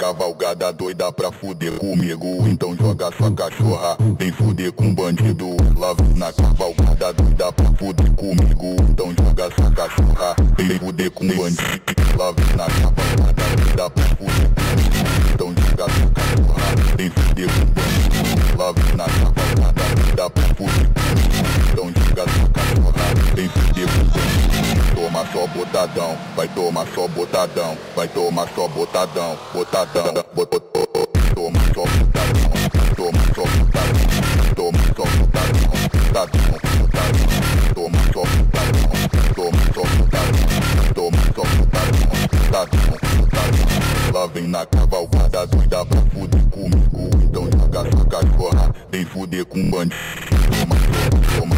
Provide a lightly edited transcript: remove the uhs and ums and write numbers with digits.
cavalgada doida pra fuder comigo. Então joga sua cachorra, vem fuder com bandido. Lá vem na cavalgada doida pra fuder comigo. Então joga sua cachorra, vem fuder com bandido. Lá vem na cavalgada doida pra fuder comigo. Então joga sua cachorra, vem fuder com bandido. Lá vem na cavalgada doida pra fuder comigo. Então joga sua cachorra, vem fuder com bandido. Toma só botadão, vai tomar só botadão, vai tomar só botadão, botadão, toma só botadão, toma só botadão, toma só botadão, botadão, botadão, toma só botadão, toma só botadão, toma só botadão, botadão, botadão. Lá vem na cavalgada doida pra fuder comigo. Então joga sua cachorra, vem fuder com bandido. Toma, toma,